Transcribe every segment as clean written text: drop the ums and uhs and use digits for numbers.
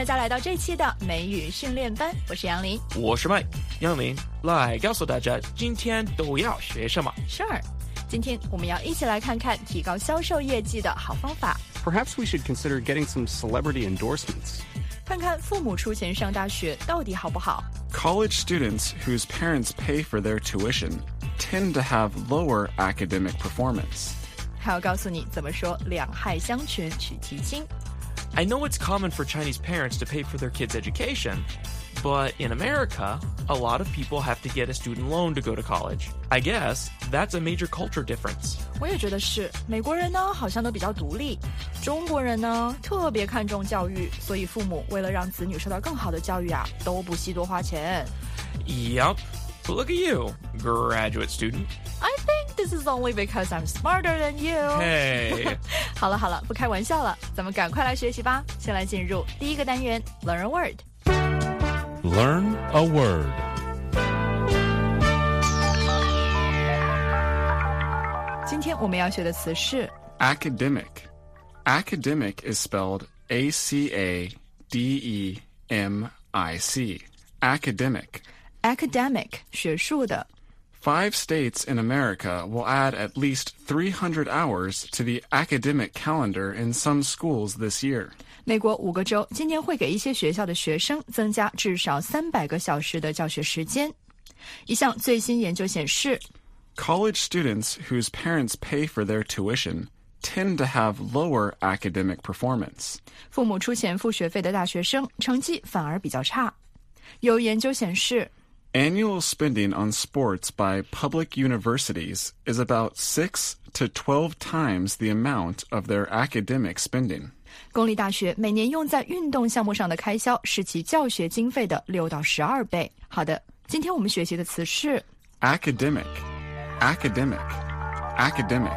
大家来到这期的美语训练班，我是杨林， 我是 Mike。杨林，来告诉大家今天都要学什么。 Sure， 今天我们要一起来看看提高销售业绩的好方法。 Perhaps we should consider getting some celebrity endorsements. 看看父母出钱上大学到底好不好。 College students whose parents pay for their tuition tend to have lower academic performance. 还要告诉你怎么说两害相权取其轻。 I know it's common for Chinese parents to pay for their kids' education, but in America, a lot of people have to get a student loan to go to college. I guess that's a major culture difference. 我也觉得是，美国人呢好像都比较独立，中国人呢特别看重教育，所以父母为了让子女受到更好的教育啊，都不惜多花钱。 Yup. But look at you, graduate student. I think this is only because I'm smarter than you. Hey. 好了，不开玩笑了，咱们赶快来学习吧。先来进入第一个单元 Learn a Word. Learn a word. 今天我们要学的词是 Academic. Academic is spelled A-C-A-D-E-M-I-C. Academic. academic 学术的。 5 states in America will add at least 300 hours to the academic calendar in some schools this year. 美国5个州今年会给一些学校的学生增加至少300个小时的教学时间。一项最新研究显示， College students whose parents pay for their tuition tend to have lower academic performance. 父母出钱付学费的大学生成绩反而比较差。有研究显示， Annual spending on sports by public universities is about 6 to 12 times the amount of their academic spending. 公立大学每年用在运动项目上的开销是其教学经费的6到12倍。好的，今天我们学习的词是 Academic. Academic. Academic.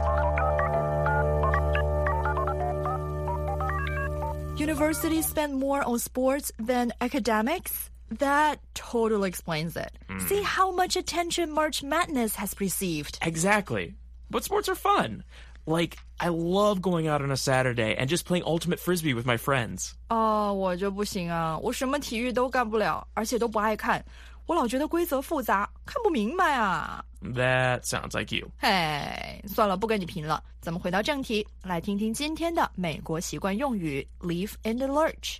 Universities spend more on sports than academics? That totally explains it. See how much attention March Madness has received. Exactly. But sports are fun. Like, I love going out on a Saturday and just playing ultimate frisbee with my friends. 我就不行啊，我什么体育都干不了，而且都不爱看。我老觉得规则复杂，看不明白啊。 That sounds like you. 嘿，算了，不跟你贫了。咱们回到正题，来听听今天的美国习惯用语 Leave in the lurch。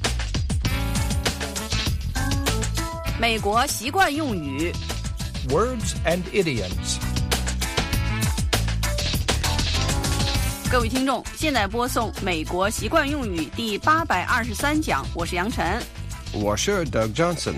美国习惯用语 Words and idioms. 各位听众，现在播送美国习惯用语第823讲，我是杨晨。 我是 Doug Johnson.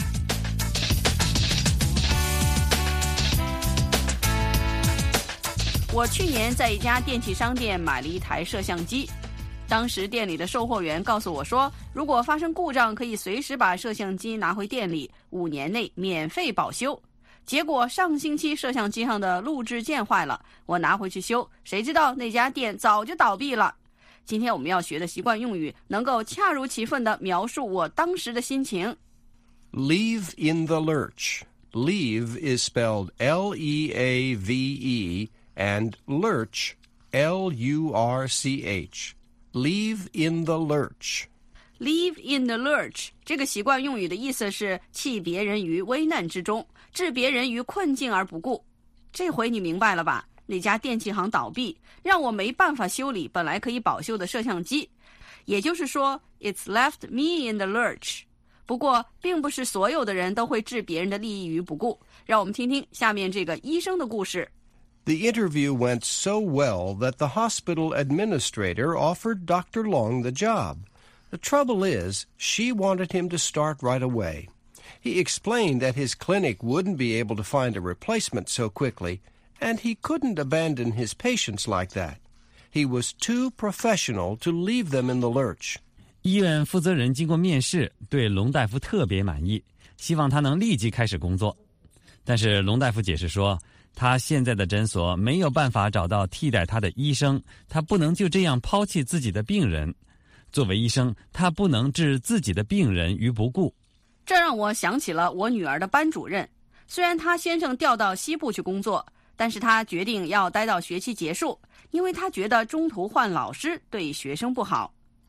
我去年在一家电器商店买了一台摄像机，当时店里的售货员告诉我说，如果发生故障可以随时把摄像机拿回店里，5年内免费保修。结果上星期摄像机上的录制键坏了，我拿回去修，谁知道那家店早就倒闭了。今天我们要学的习惯用语能够恰如其分地描述我当时的心情。 Leave in the lurch. Leave is spelled L-E-A-V-E and lurch, L-U-R-C-H. Leave in the lurch. Leave in the lurch 这个习惯用语的意思是弃别人于危难之中，置别人于困境而不顾。这回你明白了吧？那家电器行倒闭，让我没办法修理本来可以保修的摄像机。也就是说 It's left me in the lurch. 不过并不是所有的人都会置别人的利益于不顾。让我们听听下面这个医生的故事。 The interview went so well that the hospital administrator offered Dr. Long the job. The trouble is, she wanted him to start right away. He explained that his clinic wouldn't be able to find a replacement so quickly, and he couldn't abandon his patients like that. He was too professional to leave them in the lurch. 医院负责人经过面试，对龙大夫特别满意，希望他能立即开始工作。但是龙大夫解释说，他现在的诊所没有办法找到替代他的医生，他不能就这样抛弃自己的病人。作为医生，他不能置自己的病人于不顾。 这让我想起了我女儿的班主任，虽然她先生调到西部去工作，但是她决定要待到学期结束，因为她觉得中途换老师对学生不好。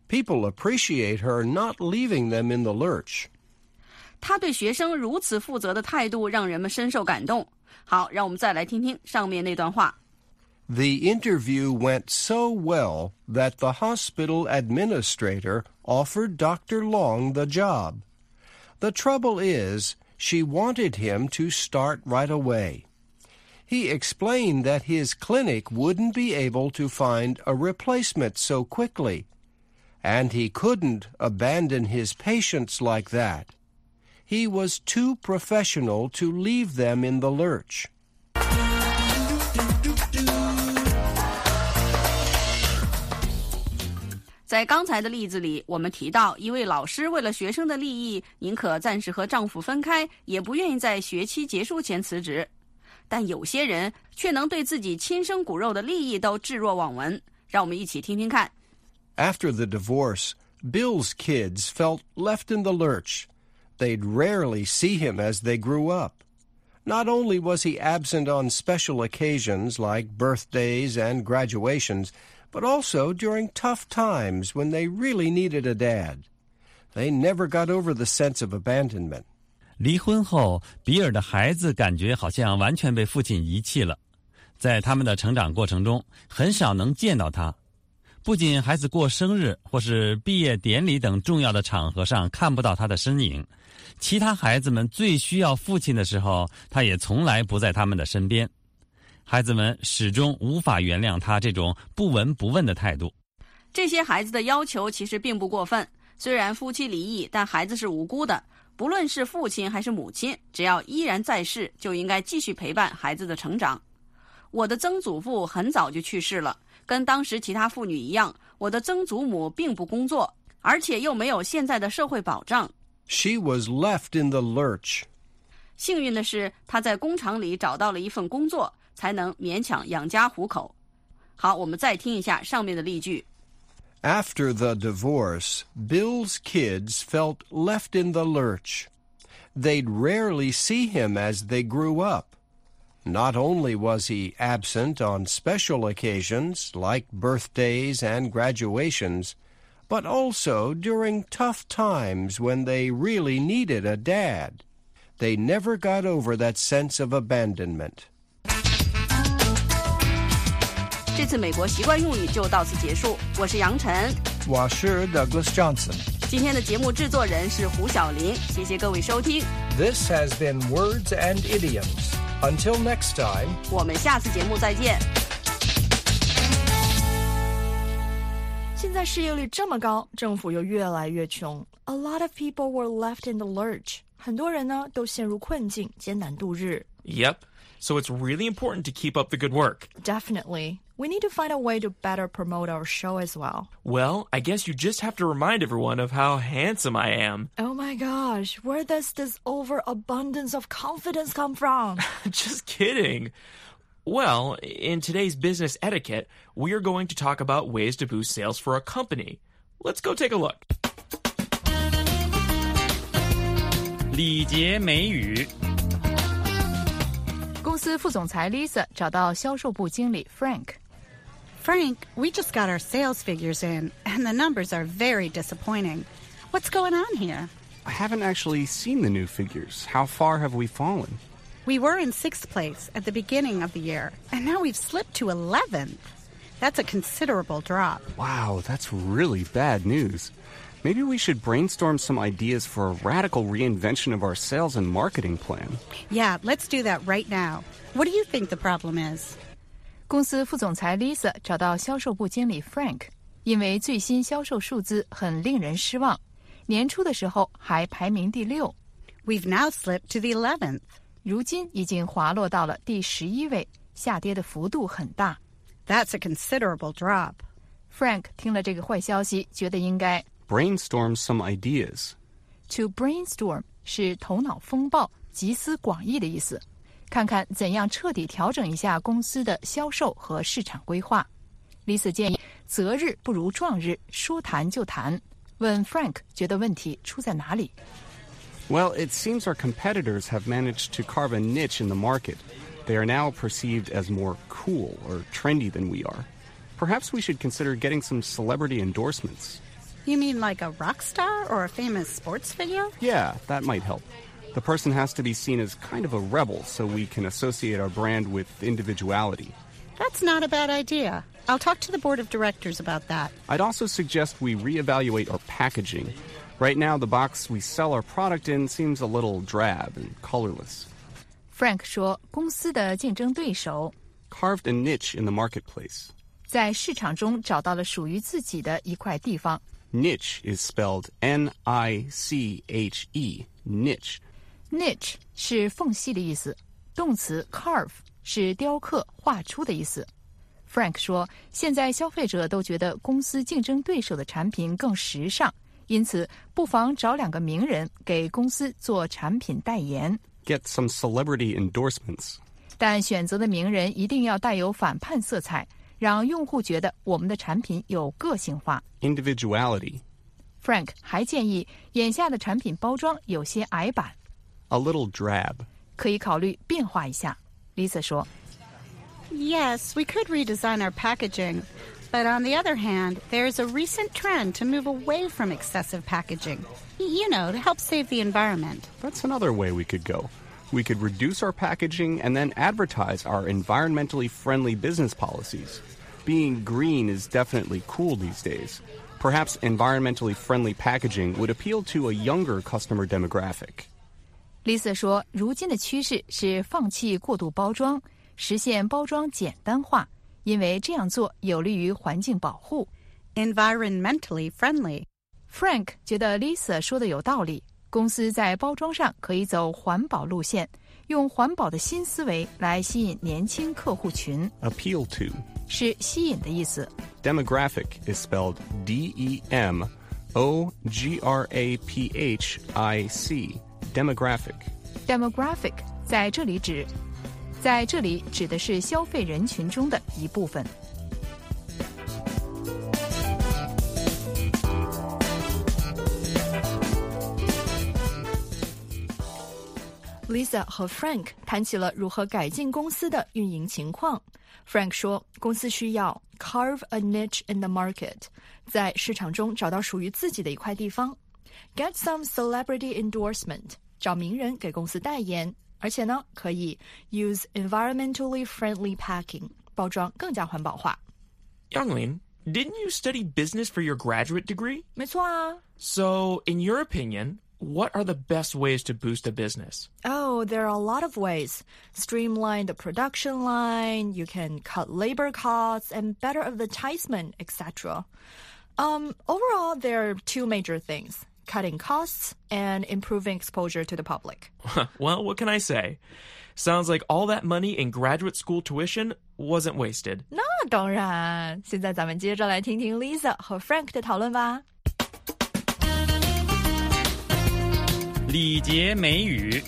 People appreciate her not leaving them in the lurch. 他对学生如此负责的态度让人们深受感动。好，让我们再来听听上面那段话。 The interview went so well that the hospital administrator offered Dr. Long the job. The trouble is, she wanted him to start right away. He explained that his clinic wouldn't be able to find a replacement so quickly, and he couldn't abandon his patients like that. He was too professional to leave them in the lurch. 在刚才的例子里，我们提到一位老师为了学生的利益，宁可暂时和丈夫分开，也不愿意在学期结束前辞职。但有些人却能对自己亲生骨肉的利益都置若罔闻。让我们一起听听看。 After the divorce, Bill's kids felt left in the lurch. They'd rarely see him as they grew up. Not only was he absent on special occasions like birthdays and graduations, but also during tough times when they really needed a dad. They never got over the sense of abandonment. 离婚后，比尔的孩子感觉好像完全被父亲遗弃了。在他们的成长过程中，很少能见到他。不仅孩子过生日或是毕业典礼等重要的场合上看不到他的身影，其他孩子们最需要父亲的时候，他也从来不在他们的身边。孩子们始终无法原谅他这种不闻不问的态度。 这些孩子的要求其实并不过分，虽然夫妻离异，但孩子是无辜的。不论是父亲还是母亲，只要依然在世，就应该继续陪伴孩子的成长。我的曾祖父很早就去世了，跟当时其他妇女一样，我的曾祖母并不工作，而且又没有现在的社会保障。 She was left in the lurch. 幸运的是，她在工厂里找到了一份工作，才能勉强养家糊口。好，我们再听一下上面的例句。 After the divorce, Bill's kids felt left in the lurch. They'd rarely see him as they grew up. Not only was he absent on special occasions like birthdays and graduations, but also during tough times when they really needed a dad. They never got over that sense of abandonment. 这次美国习惯用语就到此结束。我是杨晨， 我是 Douglas Johnson。 今天的节目制作人是胡小林，谢谢各位收听。 This has been Words and Idioms. Until next time, 我们下次节目再见。 现在失业率这么高，政府又越来越穷。A lot of people were left in the lurch. 很多人呢都陷入困境，艰难度日。 Yep. So it's really important to keep up the good work. Definitely. We need to find a way to better promote our show as well. Well, I guess you just have to remind everyone of how handsome I am. Oh my gosh, where does this overabundance of confidence come from? Just kidding. Well, in today's business etiquette, we are going to talk about ways to boost sales for a company. Let's go take a look. 礼节美语。 公司副总裁 Lisa 找到销售部经理 Frank。Frank, we just got our sales figures in, and the numbers are very disappointing. What's going on here? I haven't actually seen the new figures. How far have we fallen? We were in 6th place at the beginning of the year, and now we've slipped to 11th. That's a considerable drop. Wow, that's really bad news. Maybe we should brainstorm some ideas for a radical reinvention of our sales and marketing plan. Yeah, let's do that right now. What do you think the problem is? 公司副总裁 Lisa 找到销售部经理 Frank， 因为最新销售数字很令人失望，年初的时候还排名第6。 We've now slipped to the 11th. 如今已经滑落到了第11位，下跌的幅度很大。 That's a considerable drop. Frank 听了这个坏消息，觉得应该 brainstorm some ideas. To brainstorm 是头脑风暴、集思广益的意思。看看怎样彻底调整一下公司的销售和市场规划。Lisa 建议择日不如撞日，说谈就谈。问 Frank 觉得问题出在哪里？ Well, it seems our competitors have managed to carve a niche in the market. They are now perceived as more cool or trendy than we are. Perhaps we should consider getting some celebrity endorsements. You mean like a rock star or a famous sports figure? Yeah, that might help. The person has to be seen as kind of a rebel so we can associate our brand with individuality. That's not a bad idea. I'll talk to the board of directors about that. I'd also suggest we reevaluate our packaging. Right now, the box we sell our product in seems a little drab and colorless. Frank 说，公司的竞争对手 Carved a niche in the marketplace. 在市场中找到了属于自己的一块地方。 Niche is spelled Niche. Niche. Niche 是缝隙的意思，动词 carve 是雕刻、画出的意思。Frank 说，现在消费者都觉得公司竞争对手的产品更时尚，因此不妨找2个名人给公司做产品代言。 Get some celebrity endorsements. 但选择的名人一定要带有反叛色彩，让用户觉得我们的产品有个性化。 Individuality. Frank 还建议，眼下的产品包装有些矮板， A little drab. 可以考虑变化一下。Lisa 说 Yes, we could redesign our packaging. But on the other hand, there's a recent trend to move away from excessive packaging. You know, to help save the environment. That's another way we could go. We could reduce our packaging and then advertise our environmentally friendly business policies. Being green is definitely cool these days. Perhaps environmentally friendly packaging would appeal to a younger customer demographic. Lisa 说，如今的趋势是放弃过度包装，实现包装简单化，因为这样做有利于环境保护。 Environmentally friendly. Frank 觉得 Lisa 说的有道理，公司在包装上可以走环保路线，用环保的新思维来吸引年轻客户群。 Appeal to. 是吸引的意思。 Demographic is spelled DEMOGRAPHIC. Demographic. Demographic 在这里指的是消费人群中的一部分。 Lisa 和 Frank 谈起了如何改进公司的运营情况。Frank 说，公司需要 carve a niche in the market， 在市场中找到属于自己的一块地方。Get some celebrity endorsement， 找名人给公司代言。而且呢，可以 use environmentally friendly packing， 包装更加环保化。 Youngling, didn't you study business for your graduate degree? 没错啊。 So, in your opinion, what are the best ways to boost a business? Oh, there are a lot of ways. Streamline the production line, you can cut labor costs, and better advertisement, etc. Overall, there are 2 major things. Cutting costs and improving exposure to the public. Well, what can I say? Sounds like all that money in graduate school tuition wasn't wasted. 那当然，现在咱们接着来听听 Lisa 和 Frank 的讨论吧。 礼节美语。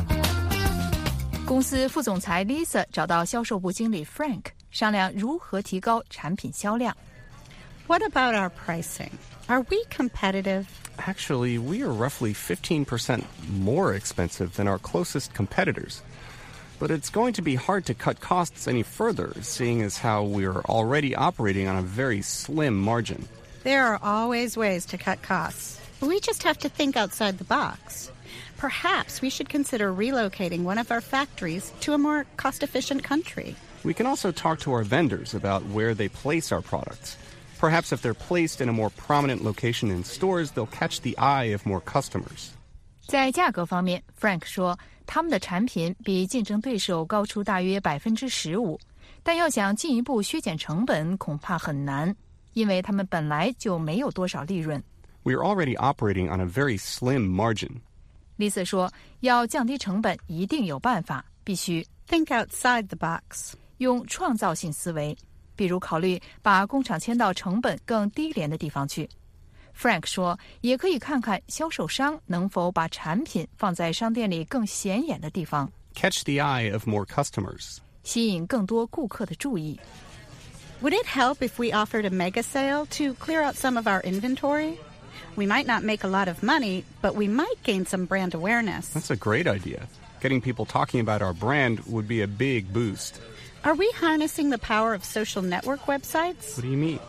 公司副总裁 Lisa 找到销售部经理 Frank 商量如何提高产品销量。 What about our pricing? Are we competitive? Actually, we are roughly 15% more expensive than our closest competitors. But it's going to be hard to cut costs any further, seeing as how we are already operating on a very slim margin. There are always ways to cut costs. We just have to think outside the box. Perhaps we should consider relocating one of our factories to a more cost-efficient country. We can also talk to our vendors about where they place our products. Perhaps if they're placed in a more prominent location in stores, they'll catch the eye of more customers. 在价格方面 ，Frank 说，他们的产品比竞争对手高出大约15%，但要想进一步削减成本，恐怕很难，因为他们本来就没有多少利润。 We are already operating on a very slim margin. Lisa 说，要降低成本，一定有办法，必须 think outside the box， 用创造性思维。比如考虑把工厂迁到成本更低廉的地方去。Frank 说，也可以看看销售商能否把产品放在商店里更显眼的地方 ，catch the eye of more customers， 吸引更多顾客的注意。 Would it help if we offered a mega sale to clear out some of our inventory? We might not make a lot of money, but we might gain some brand awareness. That's a great idea. Getting people talking about our brand would be a big boost. Are we harnessing the power of social network websites? What do you mean?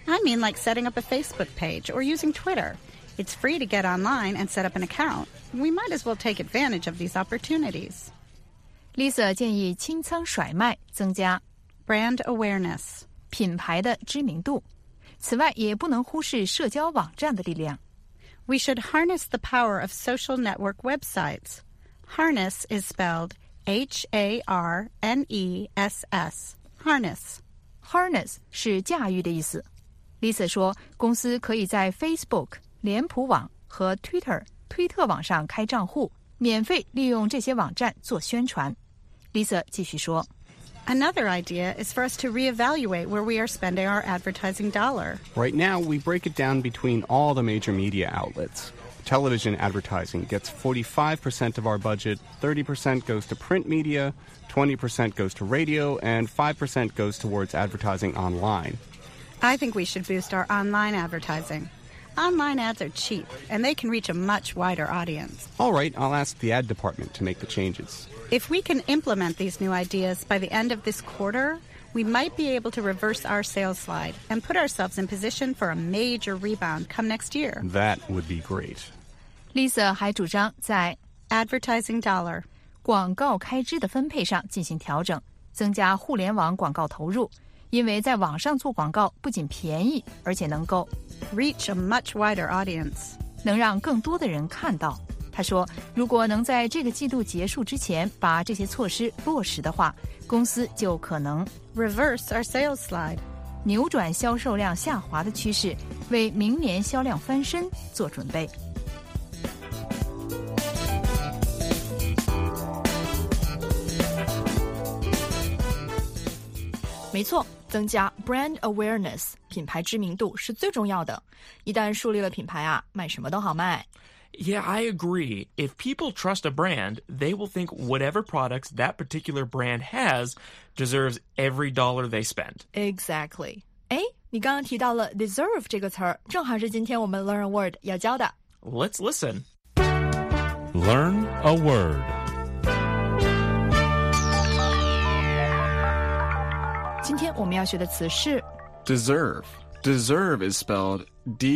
I mean like setting up a Facebook page or using Twitter. It's free to get online and set up an account. We might as well take advantage of these opportunities. Lisa 建议清仓甩卖，增加 brand awareness 品牌的知名度。此外，也不能忽视社交网站的力量。 We should harness the power of social network websites. Harness is spelled H-A-R-N-E-S-S. Harness. Harness 是驾驭的意思。Lisa 说，公司可以在 Facebook、脸谱网和 Twitter 推特网上开账户，免费利用这些网站做宣传。Lisa 继续说。 Another idea is for us to reevaluate where we are spending our advertising dollar. Right now, we break it down between all the major media outlets. Television advertising gets 45% of our budget, 30% goes to print media, 20% goes to radio, and 5% goes towards advertising online. I think we should boost our online advertising. Online ads are cheap, and they can reach a much wider audience. All right, I'll ask the ad department to make the changes. If we can implement these new ideas by the end of this quarter, we might be able to reverse our sales slide and put ourselves in position for a major rebound come next year. That would be great. Lisa 还主张在 advertising dollar 广告开支的分配上进行调整，增加互联网广告投入，因为在网上做广告不仅便宜，而且能够 reach a much wider audience， 能让更多的人看到。他说，如果能在这个季度结束之前把这些措施落实的话，公司就可能 reverse our sales slide， 扭转销售量下滑的趋势，为明年销量翻身做准备。 没错，增加 brand awareness 品牌知名度是最重要的。一旦树立了品牌啊，卖什么都好卖。 Yeah, I agree. If people trust a brand, they will think whatever products that particular brand has deserves every dollar they spend. Exactly. 哎，你刚刚提到了 deserve 这个词儿，正好是今天我们 Learn a Word 要教的。 Let's listen. Learn a word. 今天我们要学的词是 deserve. Deserve is spelled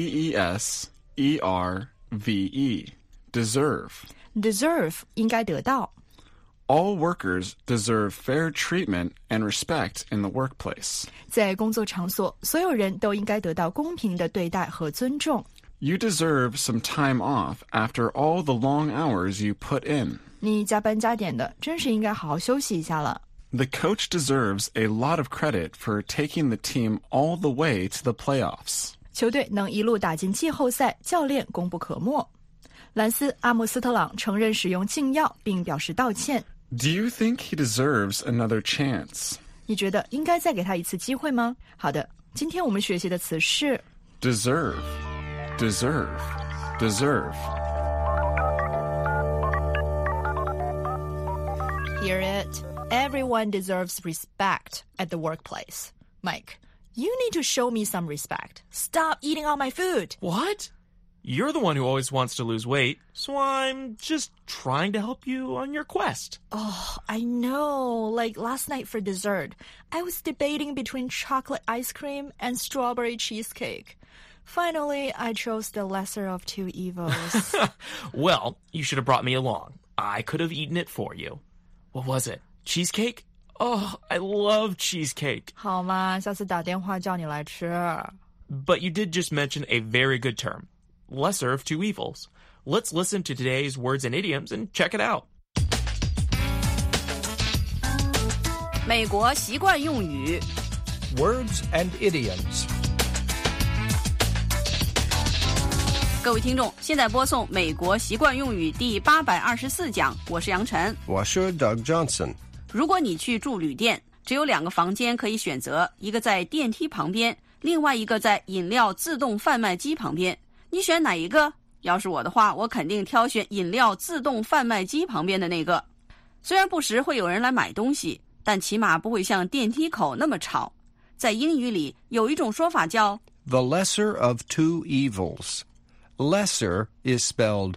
D-E-S-E-R-V-E. Deserve. Deserve 应该得到。 All workers deserve fair treatment and respect in the workplace. 在工作场所，所有人都应该得到公平的对待和尊重。 You deserve some time off after all the long hours you put in. 你加班加点的，真是应该好好休息一下了。 The coach deserves a lot of credit for taking the team all the way to the playoffs. 球队能一路打进季后赛，教练功不可没。兰斯·阿姆斯特朗承认使用禁药，并表示道歉。 Do you think he deserves another chance? 你觉得应该再给他一次机会吗？好的，今天我们学习的词是 deserve, deserve, deserve. Hear it. Everyone deserves respect at the workplace. Mike, you need to show me some respect. Stop eating all my food. What? You're the one who always wants to lose weight, so I'm just trying to help you on your quest. Oh, I know. Like last night for dessert, I was debating between chocolate ice cream and strawberry cheesecake. Finally, I chose the lesser of two evils. Well, you should have brought me along. I could have eaten it for you. What was it? Cheesecake? Oh, I love cheesecake. 好嘛，下次打电话叫你来吃。 But you did just mention a very good term. Lesser of two evils. Let's listen to today's words and idioms and check it out. 美国习惯用语 Words and idioms. 各位听众，现在播送美国习惯用语第824讲，我是杨晨， 我是 Doug Johnson。 如果你去住旅店，只有2个房间可以选择，一个在电梯旁边，另外一个在饮料自动贩卖机旁边，你选哪一个？要是我的话，我肯定挑选饮料自动贩卖机旁边的那个。虽然不时会有人来买东西，但起码不会像电梯口那么吵。在英语里有一种说法叫 The lesser of two evils. Lesser is spelled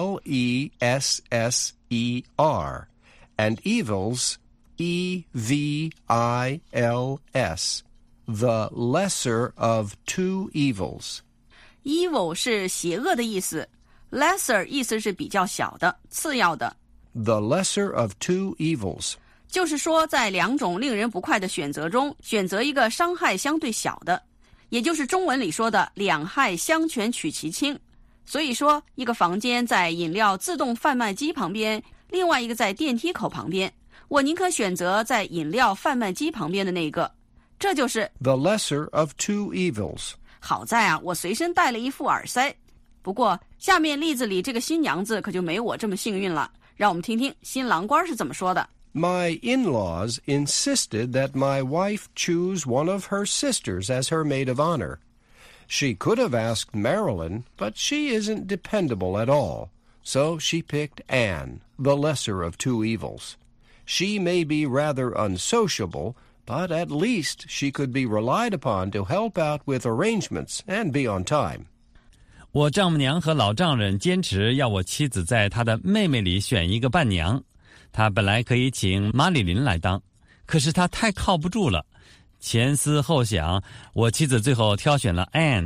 L-E-S-S-E-R, and evils, E-V-I-L-S. The lesser of two evils. Evil 是邪恶的意思， lesser 意思是比较小的、次要的。 The lesser of two evils. 就是说在两种令人不快的选择中，选择一个伤害相对小的，也就是中文里说的两害相权取其轻。所以说，一个房间在饮料自动贩卖机旁边，另外一个在电梯口旁边，我宁可选择在饮料贩卖机旁边的那个。这就是 The lesser of two evils. 好在啊，我随身带了一副耳塞。不过下面例子里这个新娘子可就没我这么幸运了，让我们听听新郎官是怎么说的。 My in-laws insisted that my wife choose one of her sisters as her maid of honor. She could have asked Marilyn, but she isn't dependable at all. So she picked Anne, the lesser of two evils. She may be rather unsociable, but at least she could be relied upon to help out with arrangements and be on time. 我丈母娘和老丈人坚持要我妻子在她的妹妹里选一个伴娘。她本来可以请马里琳来当，可是她太靠不住了。前思后想，我妻子最后挑选了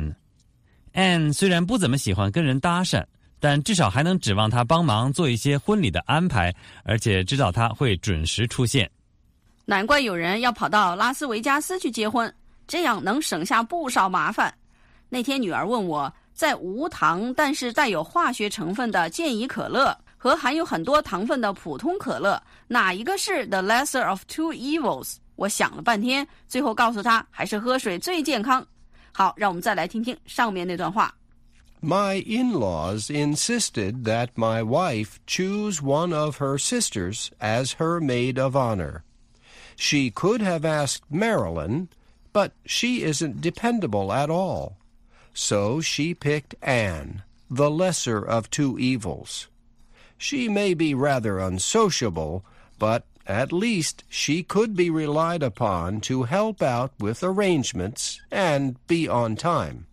Anne。Anne 虽然不怎么喜欢跟人搭讪，但至少还能指望她帮忙做一些婚礼的安排，而且知道她会准时出现。 难怪有人要跑到拉斯维加斯去结婚，这样能省下不少麻烦。那天女儿问我，在无糖但是带有化学成分的健怡可乐和含有很多糖分的普通可乐，哪一个是 the lesser of two evils？ 我想了半天，最后告诉她还是喝水最健康。好，让我们再来听听上面那段话。 My in-laws insisted that my wife choose one of her sisters as her maid of honor. She could have asked Marilyn, but she isn't dependable at all. So she picked Anne, the lesser of two evils. She may be rather unsociable, but at least she could be relied upon to help out with arrangements and be on time.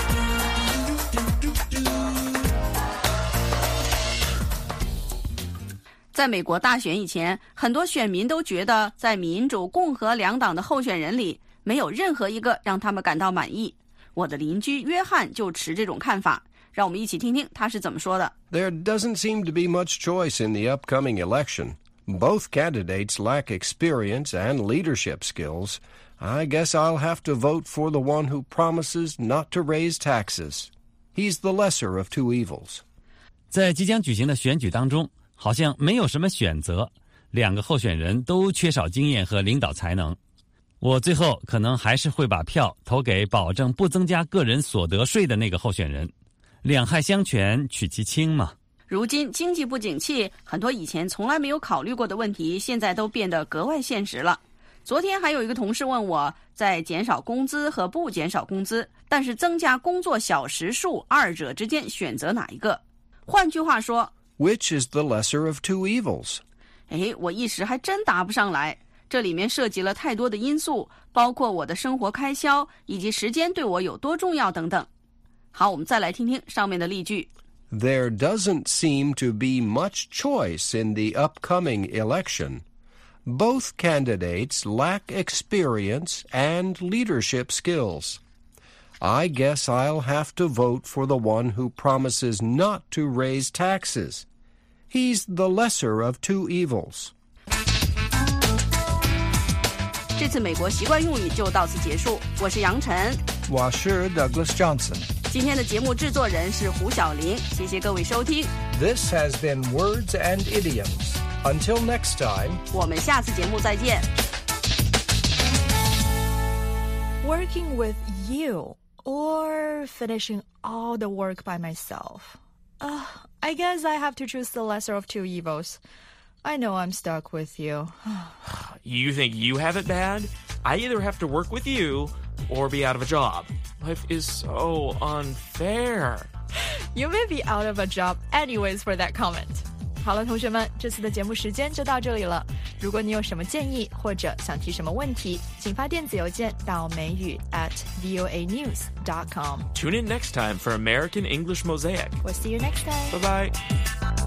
在美国大选以前，很多选民都觉得在民主、共和两党的候选人里，没有任何一个让他们感到满意。我的邻居约翰就持这种看法，让我们一起听听他是怎么说的。 There doesn't seem to be much choice in the upcoming election. Both candidates lack experience and leadership skills. I guess I'll have to vote for the one who promises not to raise taxes. He's the lesser of two evils. 在即将举行的选举当中，好像没有什么选择，两个候选人都缺少经验和领导才能。我最后可能还是会把票投给保证不增加个人所得税的那个候选人。两害相权取其轻嘛。 如今经济不景气，很多以前从来没有考虑过的问题，现在都变得格外现实了。昨天还有一个同事问我，在减少工资和不减少工资，但是增加工作小时数二者之间选择哪一个？换句话说 Which is the lesser of two evils? 我一时还真答不上来。这里面涉及了太多的因素，包括我的生活开销以及时间对我有多重要等等。好，我们再来听听上面的例句。 There doesn't seem to be much choice in the upcoming election. Both candidates lack experience and leadership skills. I guess I'll have to vote for the one who promises not to raise taxes. He's the lesser of two evils. 这次美国习惯用语就到此结束。我是杨晨， 我是 Douglas Johnson。 今天的节目制作人是胡小玲，谢谢各位收听。 This has been Words and Idioms. Until next time, 我们下次节目再见。 Working with you or finishing all the work by myself. I guess I have to choose the lesser of two evils. I know I'm stuck with you. You think you have it bad? I either have to work with you or be out of a job. Life is so unfair. You may be out of a job anyways for that comment. 好了，同学们，这次的节目时间就到这里了。如果你有什么建议或者想提什么问题，请发电子邮件到美语@voanews.com. Tune in next time for American English Mosaic. We'll see you next time. Bye-bye.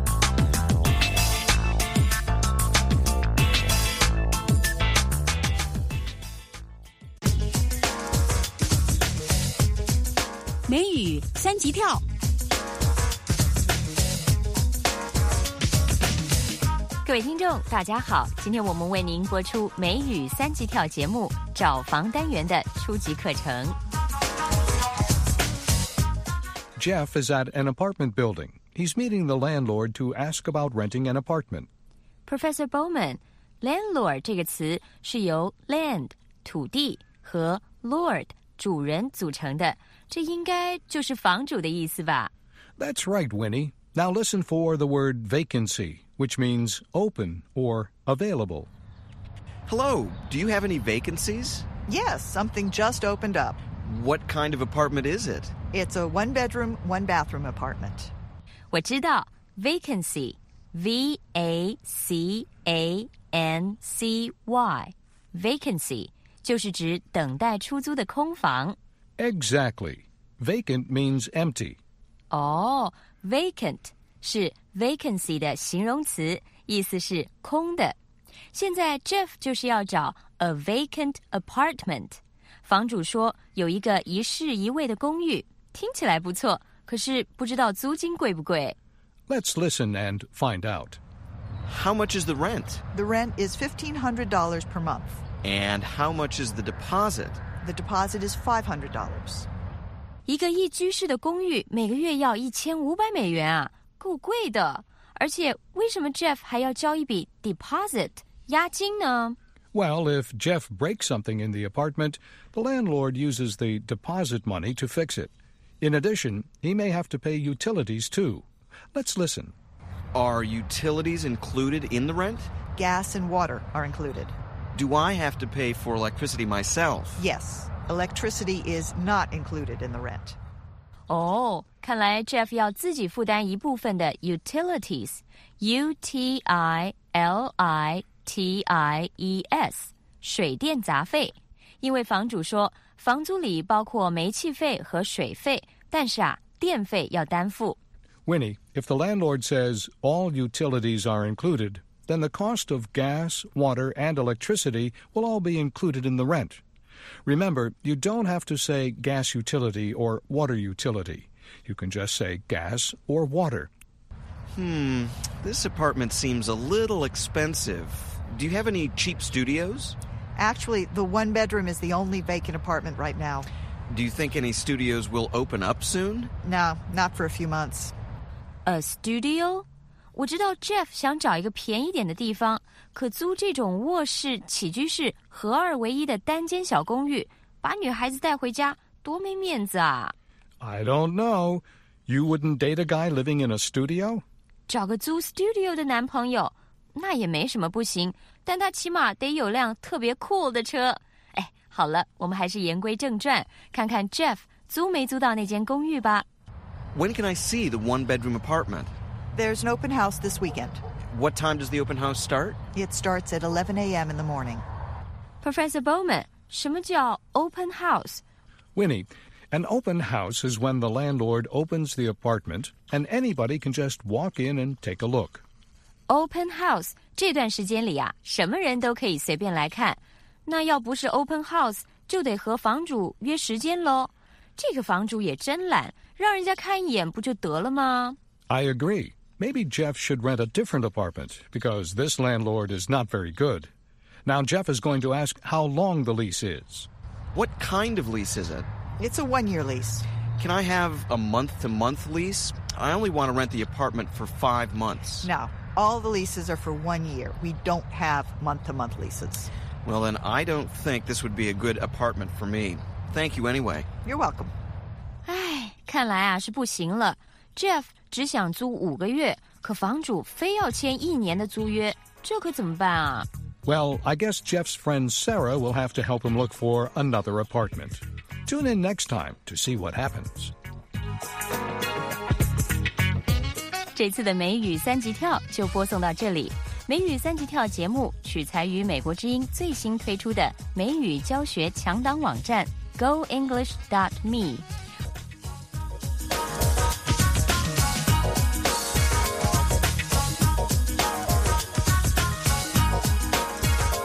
美语三级跳。 各位听众大家好，今天我们为您播出美语三级跳节目找房单元的初级课程。 Jeff is at an apartment building. He's meeting the landlord to ask about renting an apartment. Professor Bowman, landlord 这个词是由 land 土地和 lord 主人组成的，这应该就是房主的意思吧？ That's right, Winnie. Now listen for the word vacancy, which means open or available. Hello, do you have any vacancies? Yes, something just opened up. What kind of apartment is it? It's a one-bedroom, one-bathroom apartment. 我知道 vacancy, V-A-C-A-N-C-Y, vacancy 就是指等待出租的空房。 Exactly. Vacant means empty. 哦 vacant 是 vacancy 的形容词，意思是空的。现在 Jeff 就是要找 a vacant apartment。房主说有一个一室一卫的公寓，听起来不错，可是不知道租金贵不贵。 Let's listen and find out. How much is the rent? The rent is $1,500 per month. And how much is the deposit? The deposit is $500. 一个一居室的公寓每个月要$1500啊，够贵的。而且为什么 Jeff 还要交一笔 deposit 押金呢？ Well, if Jeff breaks something in the apartment, the landlord uses the deposit money to fix it. In addition, he may have to pay utilities too. Let's listen. Are utilities included in the rent? Gas and water are included. Do I have to pay for electricity myself? Yes, electricity is not included in the rent. 哦，看来 Jeff 要自己负担一部分的 utilities, U-T-I-L-I-T-I-E-S, 水电杂费。因为房主说房租里包括煤气费和水费，但是电费要担负。 Winnie, if the landlord says all utilities are included, then the cost of gas, water, and electricity will all be included in the rent. Remember, you don't have to say gas utility or water utility. You can just say gas or water. This apartment seems a little expensive. Do you have any cheap studios? Actually, the one bedroom is the only vacant apartment right now. Do you think any studios will open up soon? No, not for a few months. A studio? 我知道 Jeff 想找一个便宜点的地方，可租这种卧室、起居室合二为一的单间小公寓，把女孩子带回家，多没面子啊！ I don't know. You wouldn't date a guy living in a studio? 找个租 studio 的男朋友，那也没什么不行，但他起码得有辆特别cool的车。哎，好了，我们还是言归正传，看看 Jeff 租没租到那间公寓吧。 When can I see the one-bedroom apartment? There's an open house this weekend. What time does the open house start? It starts at 11 a.m. in the morning. Professor Bowman, 什么叫 open house? Winnie, an open house is when the landlord opens the apartment and anybody can just walk in and take a look. Open house 这段时间里啊，什么人都可以随便来看。那要不是 open house， 就得和房主约时间咯。这个房主也真懒，让人家看一眼不就得了吗？ I agree. Maybe Jeff should rent a different apartment because this landlord is not very good. Now Jeff is going to ask how long the lease is. What kind of lease is it? It's a one-year lease. Can I have a month-to-month lease? I only want to rent the apartment for 5 months. No, all the leases are for 1 year. We don't have month-to-month leases. Well, then I don't think this would be a good apartment for me. Thank you anyway. You're welcome. 唉，看来啊是不行了。Jeff 只想租5个月，可房主非要签1年的租约，这可怎么办啊？ Well, I guess Jeff's friend Sarah will have to help him look for another apartment. Tune in next time to see what happens. 这次的美语三级跳就播送到这里。美语三级跳节目取材于美国之音最新推出的美语教学强档网站 GoEnglish.me。